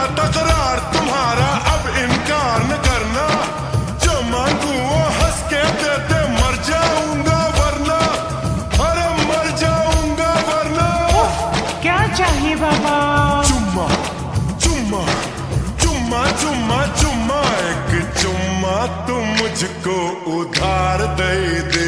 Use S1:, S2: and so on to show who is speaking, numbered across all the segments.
S1: तकरार तुम्हारा अब इनकार न करना, जो मांगू वो हंस के दे दे, मर जाऊंगा वरना, अरे मर जाऊंगा वरना।
S2: क्या चाहिए बाबा?
S1: चुम्मा चुम्मा चुम्मा चुम्मा चुम्मा, एक चुम्मा तू मुझको उधार दे दे।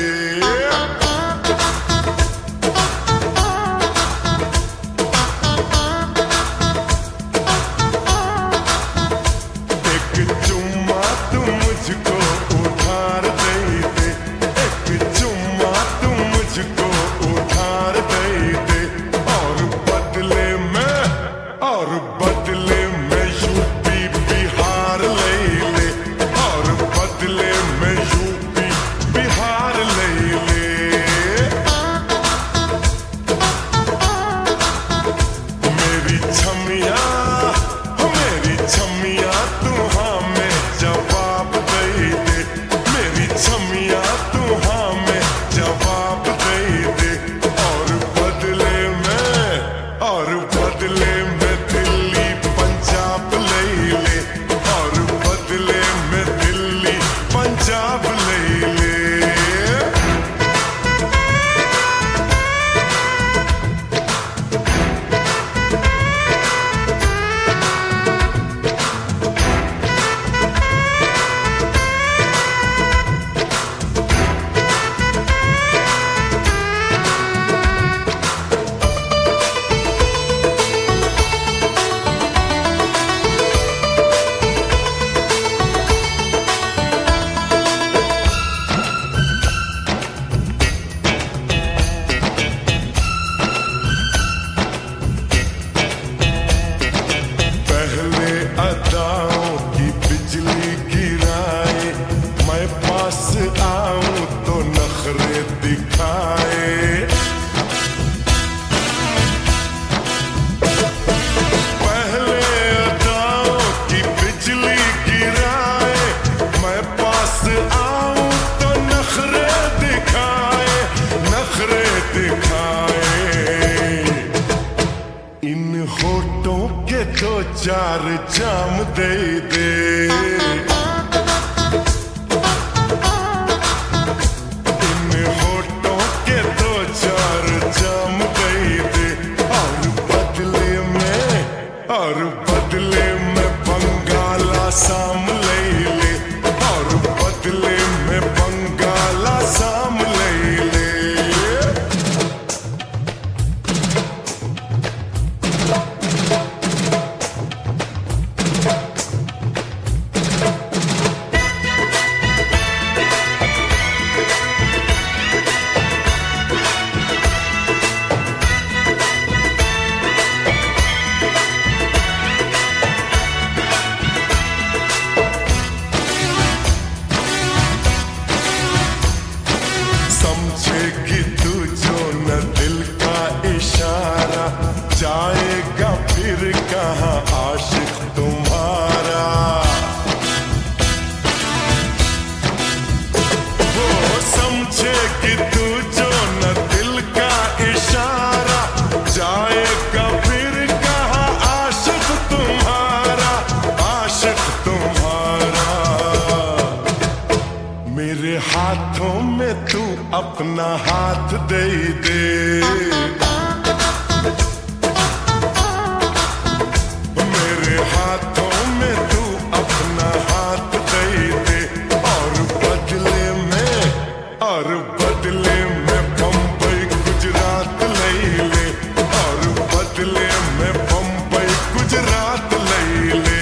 S1: चार जाम दे दे, इन होठों के दो चार जाम दे दे, और बदले में बंगाला साम ले ले, और बदले में बंगाला साम ले ले। समझेगी तू जो न दिल का इशारा, जाएगा फिर कहाँ आशिक तुम्हारा। वो समझेगी तू जो न दिल का इशारा, जाएगा फिर कहाँ आशिक तुम्हारा, आशिक तुम्हारा। मेरे हाथों में तू अपना हाथ दे दे, मेरे हाथों में तू अपना हाथ दे दे, और बदले में बम्बई गुजरात ले ले, और बदले में बम्बई गुजरात ले ले।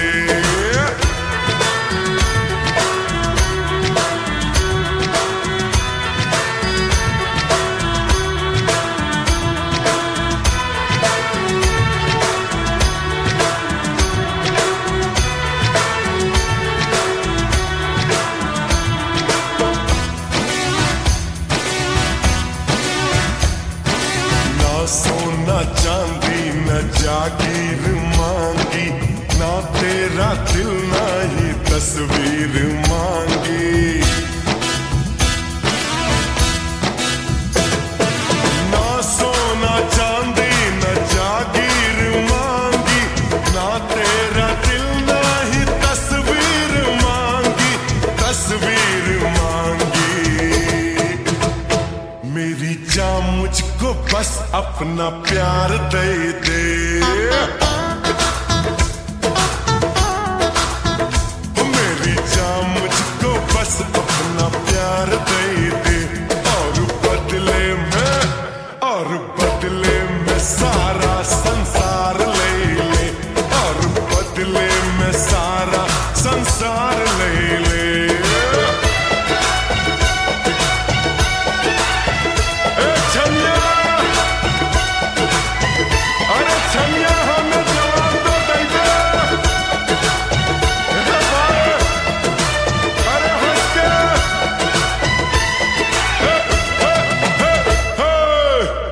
S1: सोना चांदी न जागीर मांगी, ना तेरा दिल ना ही तस्वीर मांगी। ना सोना चांदी न जागीर मांगी, ना तेरा अपना प्यार दे दे।